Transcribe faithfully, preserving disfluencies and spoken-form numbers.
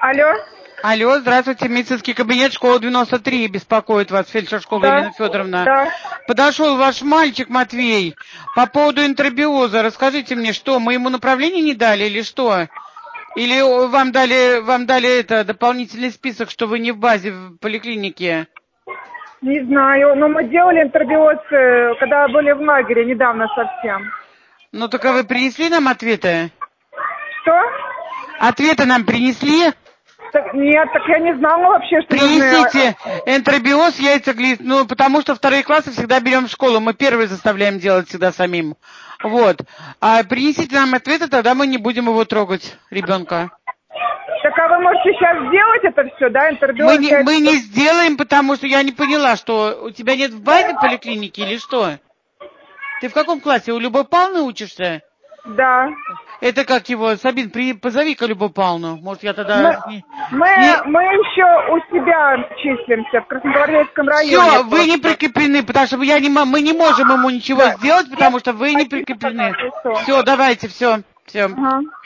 Алло. Алло, здравствуйте, медицинский кабинет, школа девяносто три, беспокоит вас фельдшер школы Да. Елена Федоровна. Да. Подошел ваш мальчик Матвей по поводу энтеробиоза. Расскажите мне, что, мы ему направление не дали или что? Или вам дали, вам дали это, дополнительный список, что вы не в базе в поликлинике? Не знаю, но мы делали энтеробиоз, э, когда были в лагере, недавно совсем. Ну, так а вы принесли нам ответы? Что? Ответы нам принесли? Так, нет, так я не знала вообще, что Принесите нужны... энтеробиоз, яйцеглист, ну, потому что вторые классы всегда берем в школу, мы первые заставляем делать всегда самим. Вот. А принесите нам ответы, тогда мы не будем его трогать, ребенка. Так а вы можете сейчас сделать это все, да, энтеробиоз? Мы не, мы не сделаем, потому что я не поняла, что у тебя нет в базе поликлиники или что? Ты в каком классе? У Любовь Павловны учишься? Да. Это как его, Сабин, при, позови-ка Любовь Павловну. Может, я тогда... Мы, Не, мы, не... мы еще у себя числимся в Красногвардейском районе. Все, вы не прикреплены, потому что я не, мы не можем ему ничего Да. сделать, потому что вы не прикреплены. Все, давайте, все, все. Ага.